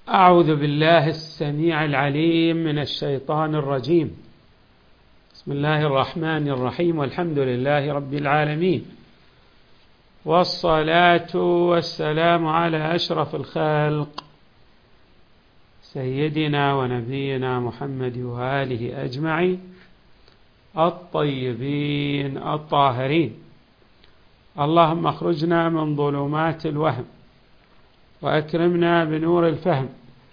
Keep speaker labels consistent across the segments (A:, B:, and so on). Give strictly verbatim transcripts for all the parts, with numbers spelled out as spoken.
A: أعوذ بالله السميع العليم من الشيطان الرجيم. بسم الله الرحمن الرحيم، والحمد لله رب العالمين، والصلاة والسلام على أشرف الخلق سيدنا ونبينا محمد وآله أجمعين الطيبين الطاهرين. اللهم اخرجنا من ظلمات الوهم وأكرمنا بنور الفهم.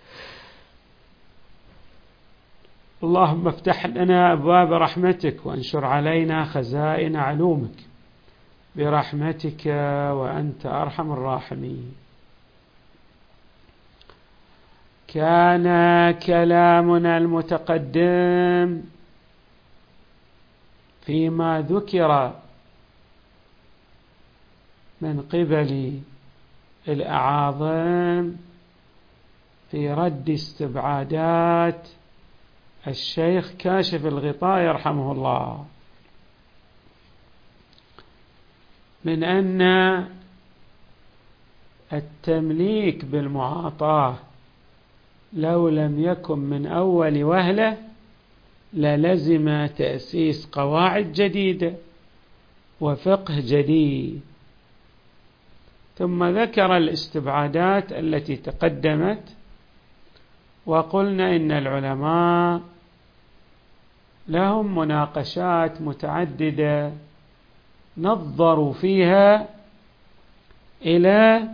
A: اللهم افتح لنا أبواب رحمتك وانشر علينا خزائن علومك برحمتك وأنت أرحم الراحمين. كان كلامنا المتقدم فيما ذكر من قبل الأعاظم في رد استبعادات الشيخ كاشف الغطاء يرحمه الله، من أن التمليك بالمعاطاة لو لم يكن من أول وهلة للزم تأسيس قواعد جديدة وفقه جديد. ثم ذكر الاستبعادات التي تقدمت، وقلنا إن العلماء لهم مناقشات متعددة نظروا فيها إلى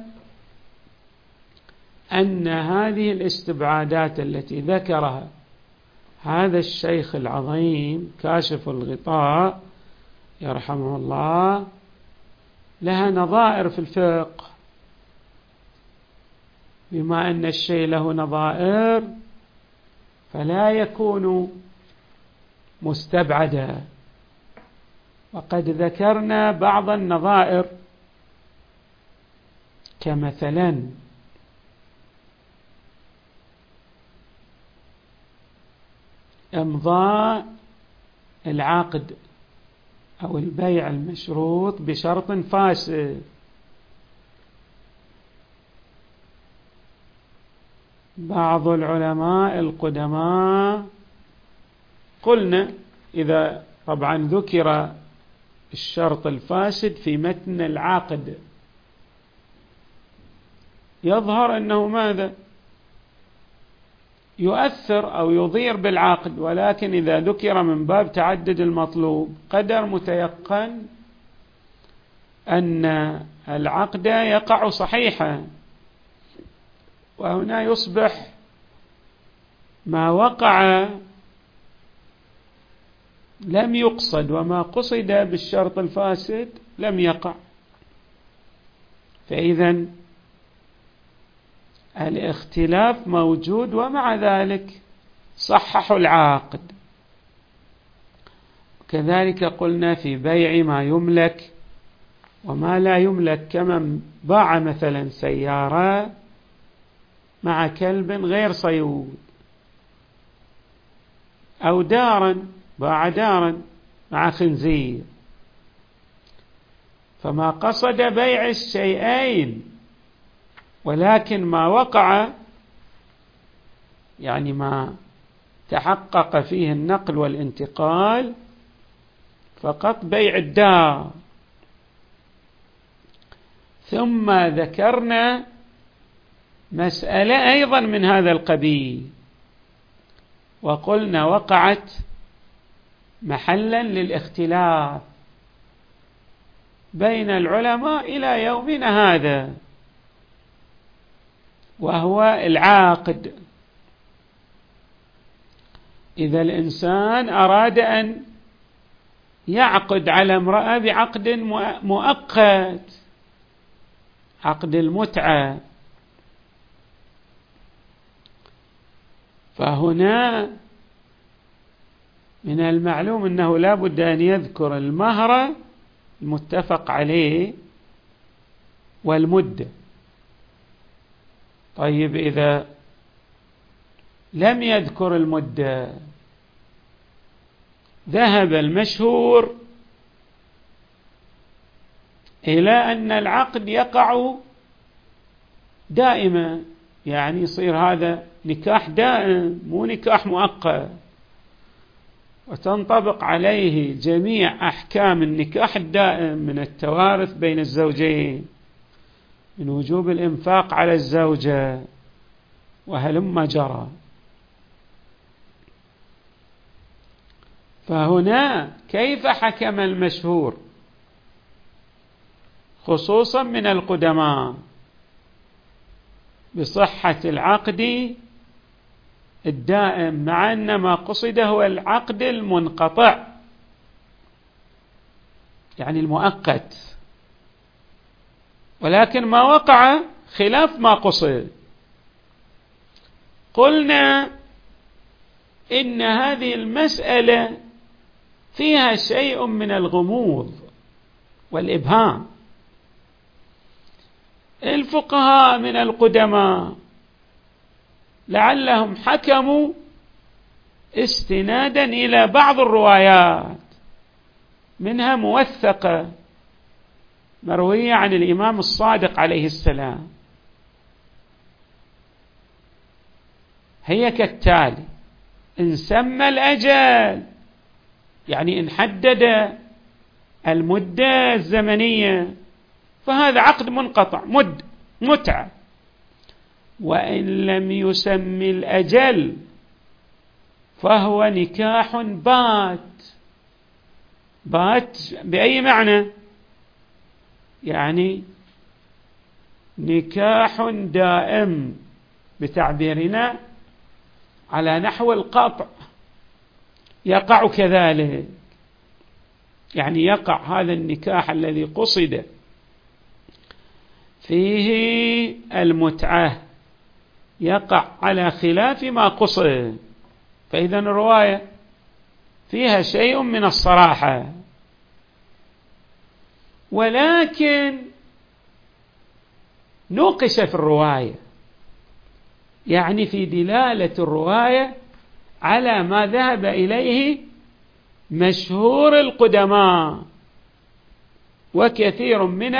A: أن هذه الاستبعادات التي ذكرها هذا الشيخ العظيم كاشف الغطاء يرحمه الله لها نظائر في الفقه. بما أن الشيء له نظائر فلا يكون مستبعدا، وقد ذكرنا بعض النظائر كمثلا إمضاء العقد أو البيع المشروط بشرط فاسد. بعض العلماء القدماء قلنا إذا طبعا ذكر الشرط الفاسد في متن العقد يظهر أنه ماذا يؤثر أو يضير بالعقد، ولكن إذا ذكر من باب تعدد المطلوب قدر متيقن أن العقد يقع صحيحا، وهنا يصبح ما وقع لم يقصد، وما قصد بالشرط الفاسد لم يقع. فإذا الاختلاف موجود، ومع ذلك صححوا العقد. كذلك قلنا في بيع ما يملك وما لا يملك، كمن باع مثلا سيارة مع كلب غير صيود، أو دارا باع دارا مع خنزير، فما قصد بيع الشيئين ولكن ما وقع يعني ما تحقق فيه النقل والانتقال فقط بيع الدار. ثم ذكرنا مسألة أيضا من هذا القبيل، وقلنا وقعت محلا للاختلاف بين العلماء إلى يومنا هذا، وهو العاقد. إذا الإنسان أراد أن يعقد على امرأة بعقد مؤقت، عقد المتعة، فهنا من المعلوم أنه لا بد أن يذكر المهر المتفق عليه والمدة. طيب إذا لم يذكر المدة ذهب المشهور إلى أن العقد يقع دائما يعني يصير هذا نكاح دائم مو نكاح مؤقت، وتنطبق عليه جميع أحكام النكاح الدائم من التوارث بين الزوجين، من وجوب الإنفاق على الزوجة وهلم جرى. فهنا كيف حكم المشهور خصوصا من القدماء بصحة العقد الدائم، مع أن ما قصد هو العقد المنقطع يعني المؤقت، ولكن ما وقع خلاف ما قصد. قلنا إن هذه المسألة فيها شيء من الغموض والإبهام. الفقهاء من القدماء لعلهم حكموا استنادا إلى بعض الروايات، منها موثقة مروية عن الإمام الصادق عليه السلام، هي كالتالي: إن سمى الأجل يعني إن حدد المدة الزمنية فهذا عقد منقطع مد متعة، وإن لم يسمي الأجل فهو نكاح بات. بات بأي معنى؟ يعني نكاح دائم بتعبيرنا على نحو القطع، يقع كذلك، يعني يقع هذا النكاح الذي قصد فيه المتعة يقع على خلاف ما قصد. فإذا الرواية فيها شيء من الصراحة، ولكن نوقش في الرواية، يعني في دلالة الرواية على ما ذهب إليه مشهور القدماء وكثير من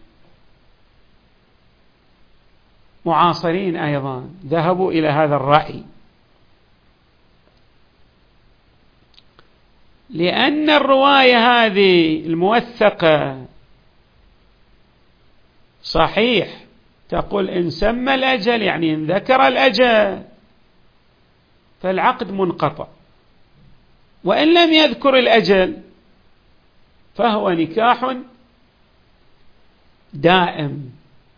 A: المعاصرين أيضا ذهبوا إلى هذا الرأي، لأن الرواية هذه الموثقة صحيح تقول إن سمى الأجل يعني إن ذكر الأجل فالعقد منقطع، وإن لم يذكر الأجل فهو نكاح دائم.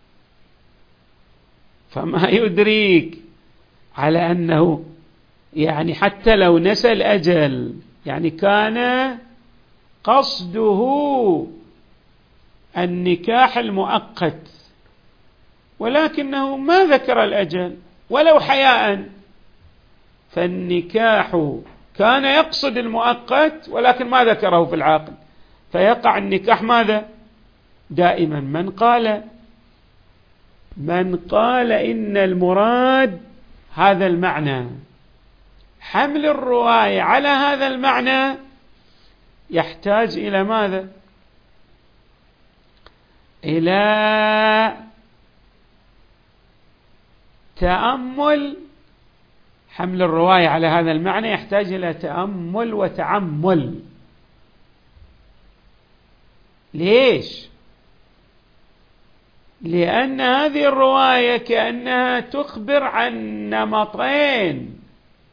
A: فما يدريك على أنه يعني حتى لو نسى الأجل يعني كان قصده النكاح المؤقت ولكنه ما ذكر الأجل ولو حياء، فالنكاح كان يقصد المؤقت ولكن ما ذكره في العقد، فيقع النكاح ماذا؟ دائما. من قال من قال إن المراد هذا المعنى، حمل الرواية على هذا المعنى يحتاج إلى ماذا؟ إلى تأمل. حمل الرواية على هذا المعنى يحتاج إلى تأمل وتعمل. ليش؟ لأن هذه الرواية كأنها تخبر عن نمطين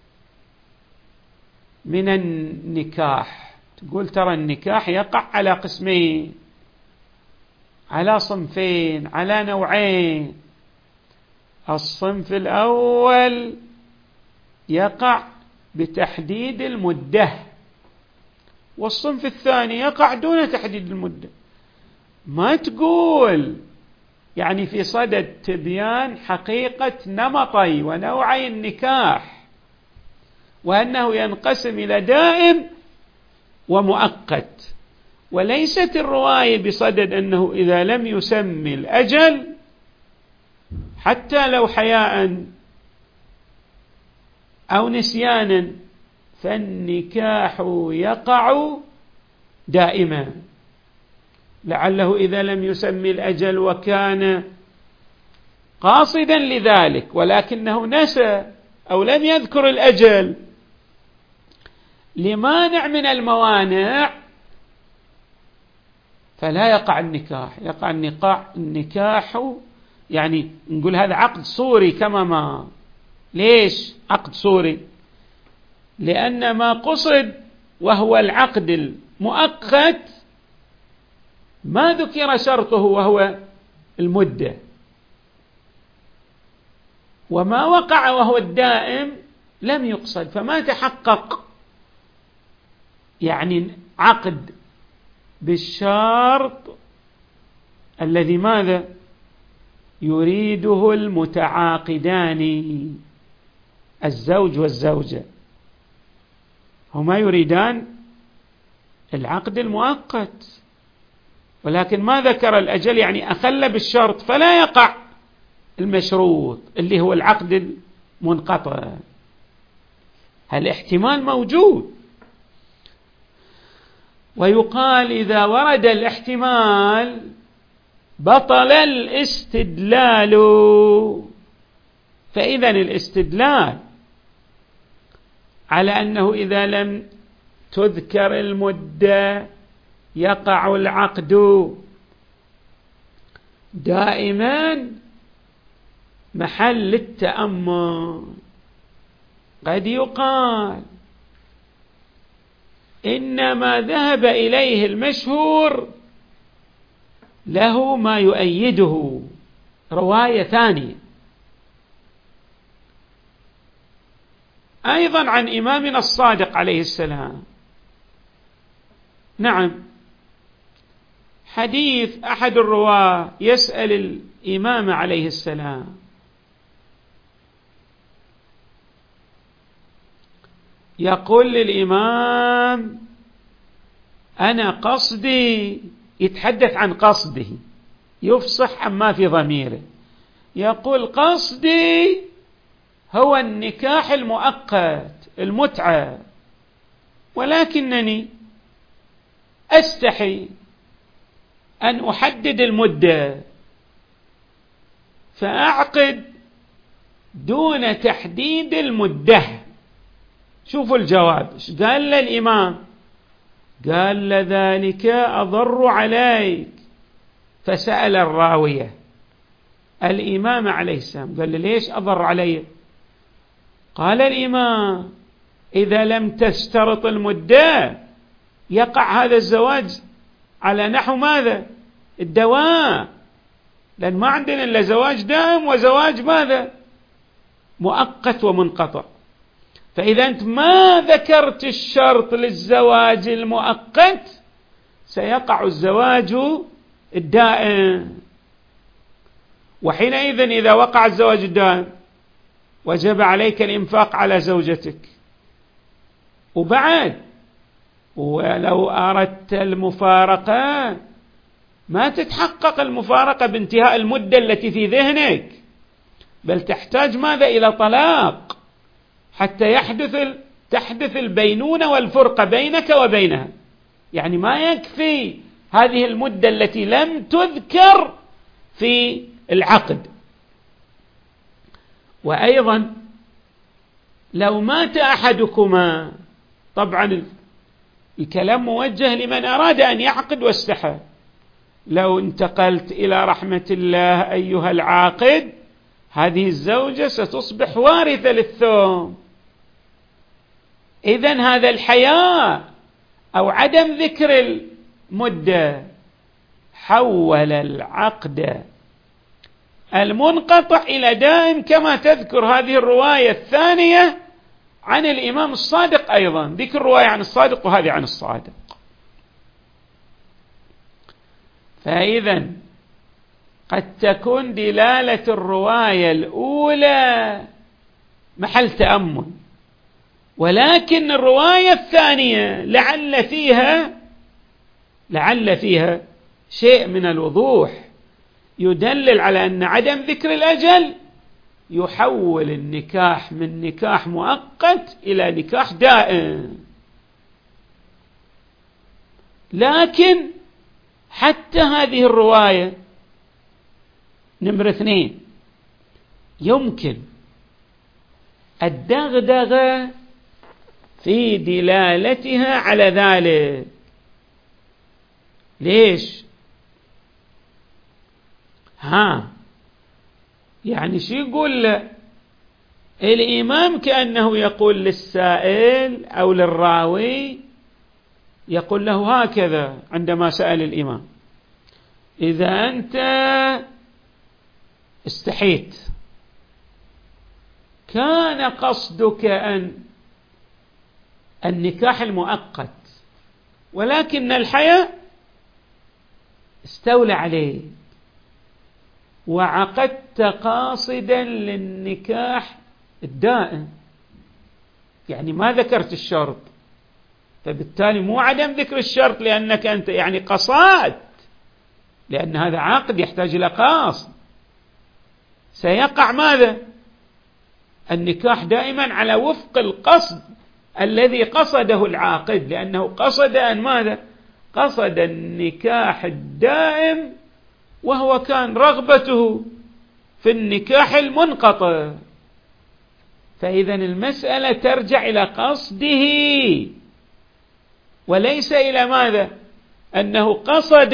A: من النكاح، تقول ترى النكاح يقع على قسمين، على صنفين، على نوعين. الصنف الأول يقع بتحديد المدة، والصنف الثاني يقع دون تحديد المدة. ما تقول يعني في صدد تبيان حقيقة نمطي ونوعي النكاح وأنه ينقسم إلى دائم ومؤقت، وليست الرواية بصدد أنه إذا لم يسمي الأجل حتى لو حياء أو نسيانا فالنكاح يقع دائما، لعله إذا لم يسمي الأجل وكان قاصدا لذلك ولكنه نسى أو لم يذكر الأجل لمانع من الموانع فلا يقع النكاح. يقع النكاح النكاح يعني نقول هذا عقد صوري كما ما. ليش عقد صوري؟ لأن ما قصد وهو العقد المؤقت ما ذكر شرطه وهو المدة، وما وقع وهو الدائم لم يقصد، فما تحقق يعني عقد بالشرط الذي ماذا يريده المتعاقدان الزوج والزوجة، هما يريدان العقد المؤقت ولكن ما ذكر الأجل، يعني أخل بالشرط فلا يقع المشروط اللي هو العقد المنقطع. هالاحتمال موجود، ويقال إذا ورد الاحتمال بطل الاستدلال. فإذا الاستدلال على أنه إذا لم تذكر المدة يقع العقد دائما محل التأمل. قد يقال إنما ذهب إليه المشهور له ما يؤيده رواية ثانية أيضا عن إمامنا الصادق عليه السلام. نعم، حديث أحد الرواة يسأل الإمام عليه السلام يقول للإمام أنا قصدي، يتحدث عن قصده يفصح عما في ضميره، يقول قصدي هو النكاح المؤقت المتعة، ولكنني أستحي أن أحدد المدة فأعقد دون تحديد المدة. شوفوا الجواب إيش قال للإمام، قال لذلك أضر عليك. فسأل الراوية الإمام عليه السلام قال له ليش أضر علي؟ قال الإمام إذا لم تشترط المدة يقع هذا الزواج على نحو ماذا؟ الدوام، لأن ما عندنا إلا زواج دائم وزواج ماذا؟ مؤقت ومنقطع. فإذا أنت ما ذكرت الشرط للزواج المؤقت سيقع الزواج الدائم، وحينئذ إذا وقع الزواج الدائم وجب عليك الإنفاق على زوجتك، وبعد ولو أردت المفارقة ما تتحقق المفارقة بانتهاء المدة التي في ذهنك، بل تحتاج ماذا؟ إلى طلاق حتى يحدث تحدث البينونة والفرقة بينك وبينها. يعني ما يكفي هذه المدة التي لم تذكر في العقد. وأيضا لو مات أحدكما، طبعا الكلام موجه لمن أراد أن يعقد واستحى، لو انتقلت إلى رحمة الله أيها العاقد هذه الزوجة ستصبح وارثة للثوم. إذن هذا الحياء أو عدم ذكر المدة حول العقد المنقطع إلى دائم، كما تذكر هذه الرواية الثانية عن الإمام الصادق. أيضا ذكر رواية عن الصادق وهذه عن الصادق. فإذا قد تكون دلالة الرواية الأولى محل تأمل، ولكن الرواية الثانية لعل فيها لعل فيها شيء من الوضوح يدلل على أن عدم ذكر الأجل يحول النكاح من نكاح مؤقت إلى نكاح دائم. لكن حتى هذه الرواية نمرة اثنين يمكن الدغدغة في دلالتها على ذلك. ليش؟ ها يعني شو يقول له؟ الإمام كأنه يقول للسائل أو للراوي، يقول له هكذا عندما سأل الإمام: إذا أنت استحيت كان قصدك أن النكاح المؤقت، ولكن الحياة استولى عليه وعقدت قاصدا للنكاح الدائم، يعني ما ذكرت الشرط، فبالتالي مو عدم ذكر الشرط لأنك أنت يعني قصدت، لأن هذا عقد يحتاج إلى قاصد. سيقع ماذا؟ النكاح دائما على وفق القصد الذي قصده العاقد، لأنه قصد أن ماذا؟ قصد النكاح الدائم، وهو كان رغبته في النكاح المنقطع. فإذا المسألة ترجع إلى قصده وليس إلى ماذا؟ أنه قصد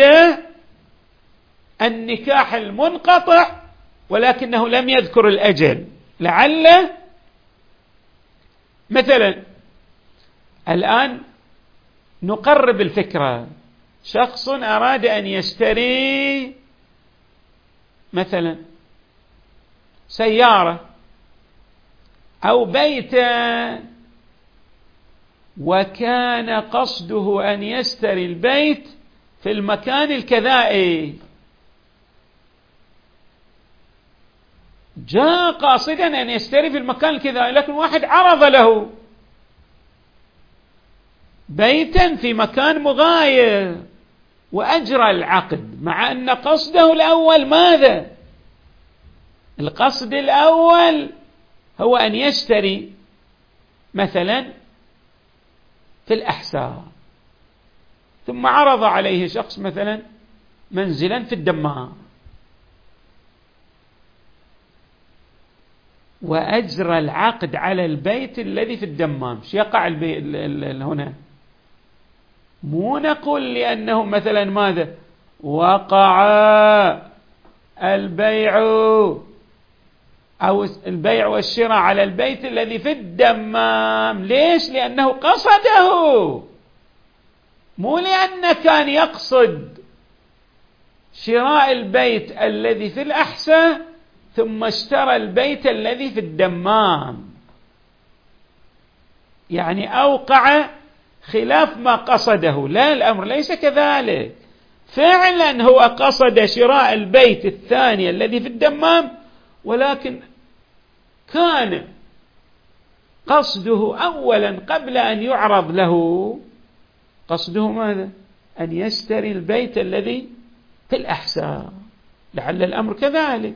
A: النكاح المنقطع ولكنه لم يذكر الأجل. لعل مثلا الآن نقرب الفكرة، شخص أراد أن يشتري مثلا سيارة أو بيتا، وكان قصده أن يشتري البيت في المكان الكذائي، جاء قاصدا أن يشتري في المكان الكذائي، لكن واحد عرض له بيتا في مكان مغاير وأجرى العقد، مع أن قصده الأول ماذا؟ القصد الأول هو أن يشتري مثلا في الأحساء، ثم عرض عليه شخص مثلا منزلا في الدمام وأجرى العقد على البيت الذي في الدمام. شو يقع هنا؟ مو نقول لأنه مثلا ماذا؟ وقع البيع أو البيع والشراء على البيت الذي في الدمام. ليش؟ لأنه قصده، مو لأنه كان يقصد شراء البيت الذي في الأحساء ثم اشترى البيت الذي في الدمام، يعني أوقع خلاف ما قصده. لا، الأمر ليس كذلك، فعلا هو قصد شراء البيت الثاني الذي في الدمام، ولكن كان قصده أولا قبل أن يعرض له قصده ماذا؟ أن يشتري البيت الذي في الأحساء. لعل الأمر كذلك،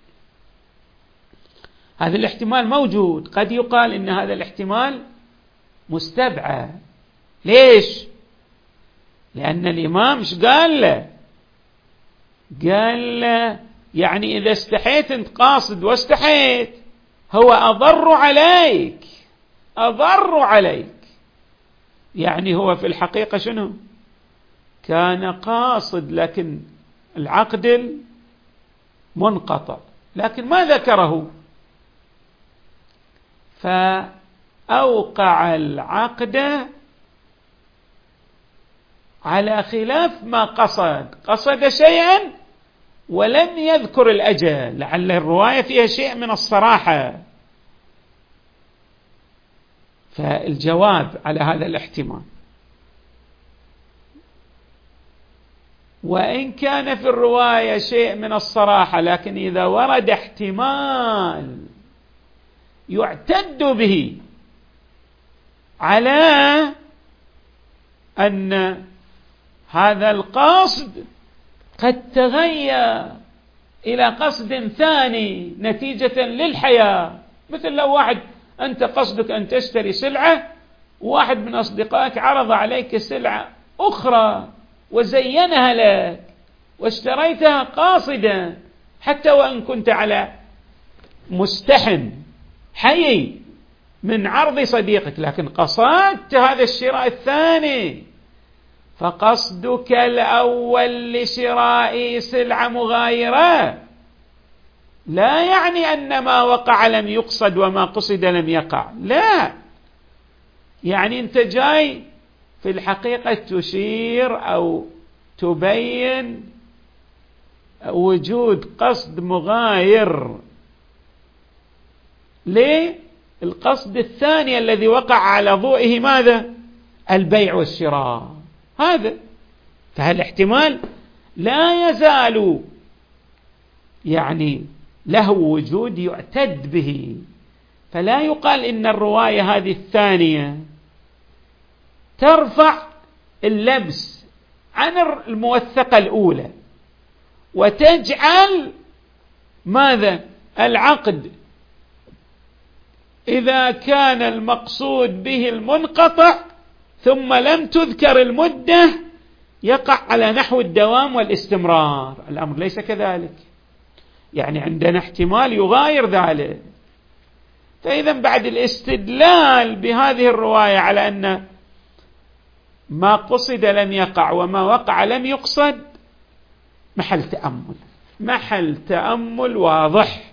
A: هذا الاحتمال موجود. قد يقال إن هذا الاحتمال مستبعد. ليش؟ لأن الإمام ايش قال له؟ قال له يعني إذا استحيت أنت قاصد واستحيت، هو أضر عليك، أضر عليك. يعني هو في الحقيقة شنو؟ كان قاصد لكن العقد منقطع، لكن ما ذكره، فأوقع العقد على خلاف ما قصد. قصد شيئا ولم يذكر الأجل. لعل الرواية فيها شيء من الصراحة. فالجواب على هذا الاحتمال، وإن كان في الرواية شيء من الصراحة، لكن إذا ورد احتمال يعتد به على أن هذا القصد قد تغير إلى قصد ثاني نتيجة للحياة، مثل لو واحد أنت قصدك أن تشتري سلعة، وواحد من أصدقائك عرض عليك سلعة أخرى وزينها لك واشتريتها قاصدا، حتى وإن كنت على مستحم حي من عرض صديقك، لكن قصدت هذا الشراء الثاني، فقصدك الأول لشراء سلعة مغايرة لا يعني أن ما وقع لم يقصد وما قصد لم يقع، لا، يعني أنت جاي في الحقيقة تشير أو تبين وجود قصد مغاير للقصد الثاني الذي وقع على ضوئه ماذا؟ البيع والشراء. هذا فهالاحتمال لا يزال يعني له وجود يعتد به، فلا يقال إن الرواية هذه الثانية ترفع اللبس عن الموثقة الأولى وتجعل ماذا؟ العقد إذا كان المقصود به المنقطع ثم لم تذكر المدة يقع على نحو الدوام والاستمرار. الأمر ليس كذلك، يعني عندنا احتمال يغاير ذلك. فإذا بعد الاستدلال بهذه الرواية على أن ما قصد لم يقع وما وقع لم يقصد محل تأمل، محل تأمل واضح.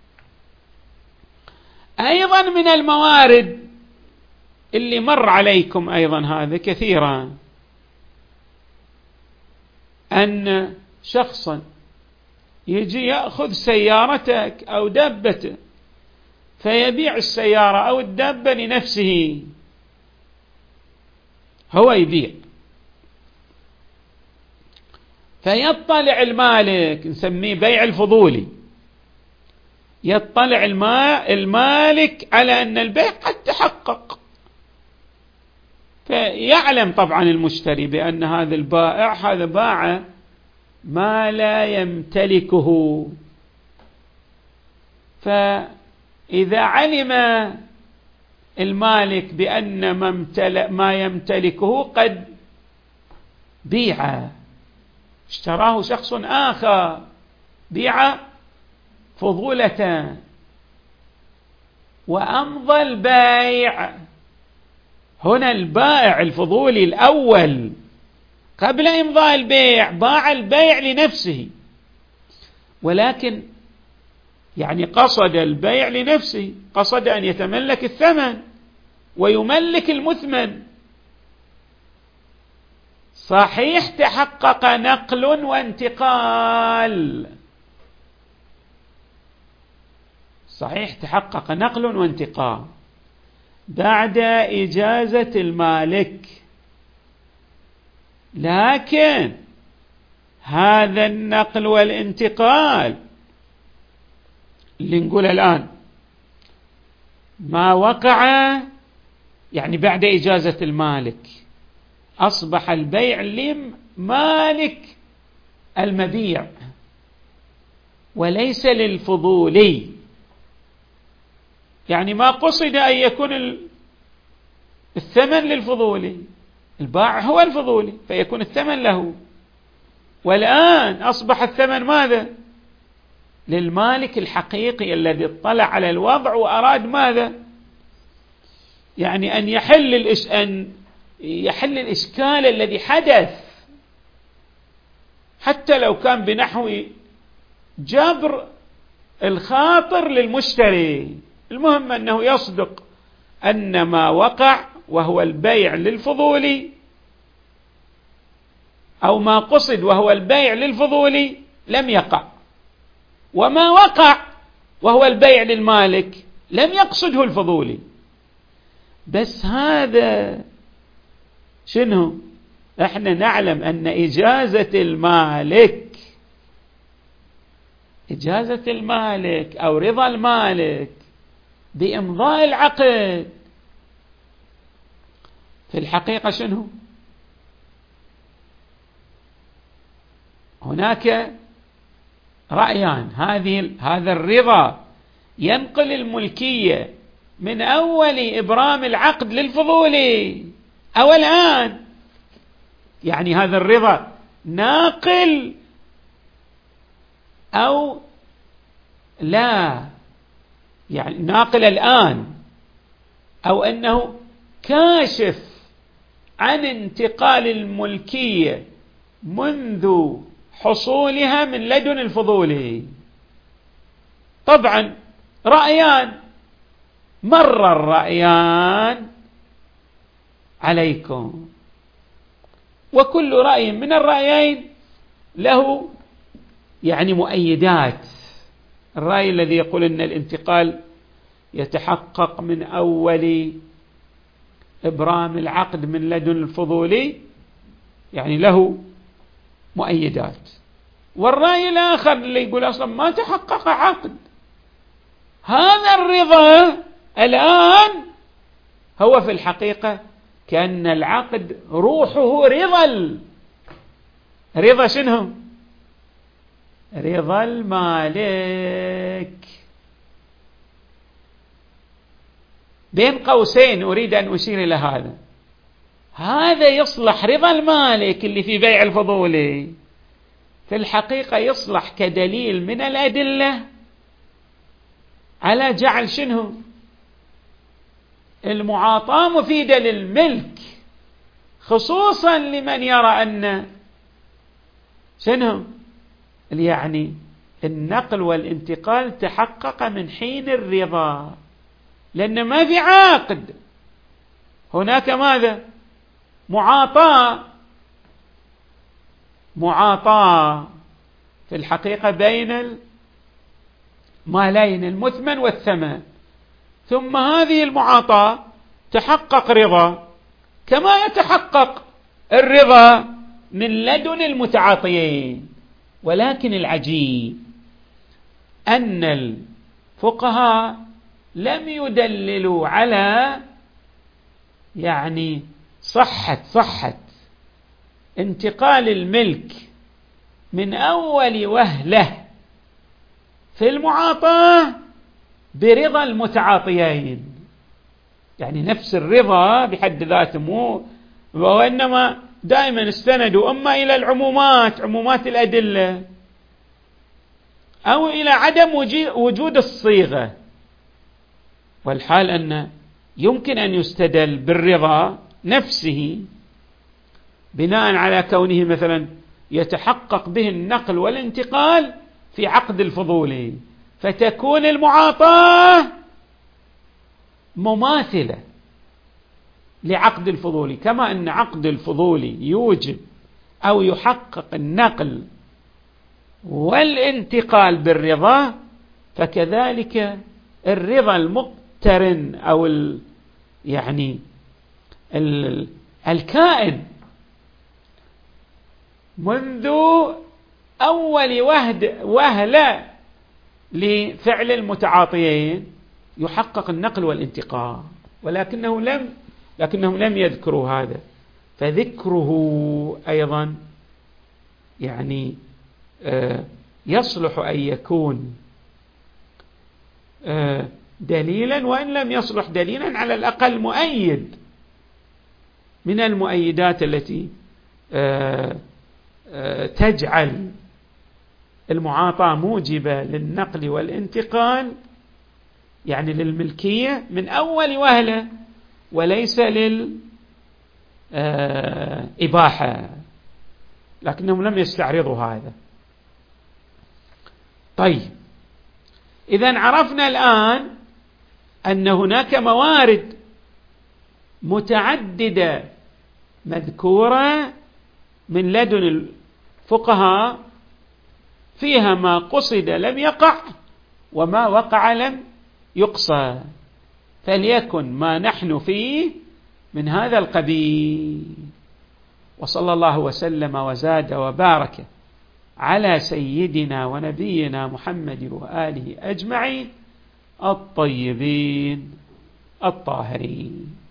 A: أيضا من الموارد اللي مر عليكم أيضا هذا كثيرا، أن شخصا يجي يأخذ سيارتك أو دابته فيبيع السيارة أو الدابة لنفسه، هو يبيع، فيطلع المالك، نسميه بيع الفضولي، يطلع المالك على أن البيع قد تحقق، فيعلم طبعا المشتري بأن هذا البائع هذا باع ما لا يمتلكه، فإذا علم المالك بأن ما يمتلكه قد بيع، اشتراه شخص آخر، بيع فضولة وأمضى البائع. هنا البائع الفضولي الأول قبل إمضاء البيع باع البيع لنفسه، ولكن يعني قصد البيع لنفسه، قصد أن يتملك الثمن ويملك المثمن. صحيح تحقق نقل وانتقال، صحيح تحقق نقل وانتقال بعد إجازة المالك، لكن هذا النقل والانتقال اللي نقول الآن ما وقع يعني بعد إجازة المالك، أصبح البيع لمالك المبيع وليس للفضولي، يعني ما قصد أن يكون الثمن للفضولي، البائع هو الفضولي فيكون الثمن له، والآن أصبح الثمن ماذا؟ للمالك الحقيقي الذي اطلع على الوضع وأراد ماذا؟ يعني أن يحل الإش... أن يحل الإشكال الذي حدث، حتى لو كان بنحو جبر الخاطر للمشتري، المهم أنه يصدق أن ما وقع وهو البيع للفضولي أو ما قصد وهو البيع للفضولي لم يقع، وما وقع وهو البيع للمالك لم يقصده الفضولي. بس هذا شنو؟ احنا نعلم أن إجازة المالك إجازة المالك أو رضا المالك بإمضاء العقد في الحقيقة شنو؟ هناك رأيان، هذه هذا الرضا ينقل الملكية من أول إبرام العقد للفضولي أو الآن، يعني هذا الرضا ناقل أو لا، يعني ناقل الآن، أو أنه كاشف عن انتقال الملكية منذ حصولها من لدن الفضولي. طبعا رأيان، مر الرأيان عليكم، وكل رأي من الرأيين له يعني مؤيدات. الرأي الذي يقول أن الانتقال يتحقق من أول إبرام العقد من لدن الفضولي يعني له مؤيدات، والرأي الآخر اللي يقول أصلا ما تحقق عقد، هذا الرضا الآن هو في الحقيقة كأن العقد روحه رضا. رضا شنو؟ رضا المالك. بين قوسين أريد أن أشير إلى هذا، هذا يصلح رضا المالك اللي في بيع الفضولي في الحقيقة يصلح كدليل من الأدلة على جعل شنو؟ المعاطاة مفيدة للملك، خصوصا لمن يرى أن شنو؟ يعني النقل والانتقال تحقق من حين الرضا، لأن ما في عقد، هناك ماذا؟ معاطاة. معاطاة في الحقيقة بين المالين المثمن والثمن، ثم هذه المعاطاة تحقق رضا كما يتحقق الرضا من لدن المتعاطيين. ولكن العجيب أن الفقهاء لم يدللوا على يعني صحة صحة انتقال الملك من أول وهلة في المعاطاة برضا المتعاطيين، يعني نفس الرضا بحد ذاته، مو وإنما دائما استندوا أما إلى العمومات، عمومات الأدلة، أو إلى عدم وجود الصيغة. والحال أن يمكن أن يستدل بالرضا نفسه بناء على كونه مثلا يتحقق به النقل والانتقال في عقد الفضولي، فتكون المعاطاة مماثلة لعقد الفضولي، كما أن عقد الفضولي يوجب أو يحقق النقل والانتقال بالرضا، فكذلك الرضا المقترن أو ال يعني ال الكائن منذ أول وهد وهلة لفعل المتعاطيين يحقق النقل والانتقال، ولكنه لم لكنهم لم يذكروا هذا، فذكره أيضا يعني يصلح أن يكون دليلا، وإن لم يصلح دليلا على الأقل مؤيد من المؤيدات التي تجعل المعاطاة موجبة للنقل والانتقال، يعني للملكية من أول وهلة، وليس للإباحة، لكنهم لم يستعرضوا هذا. طيب، إذن عرفنا الآن أن هناك موارد متعددة مذكورة من لدن الفقهاء فيها ما قصد لم يقع وما وقع لم يقصى، فليكن ما نحن فيه من هذا القبيل. وصلى الله وسلم وزاد وبارك على سيدنا ونبينا محمد وآله أجمعين الطيبين الطاهرين.